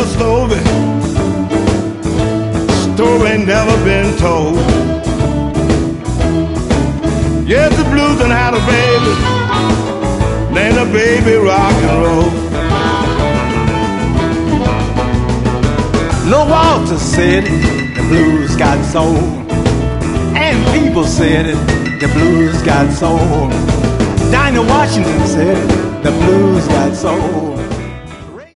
a story ain't never been told. Yes, the blues done had a baby, named a baby rock and roll. No, Walter said it, the blues got soul. And people said it, the blues got soul. Dinah Washington said it, the blues got soul.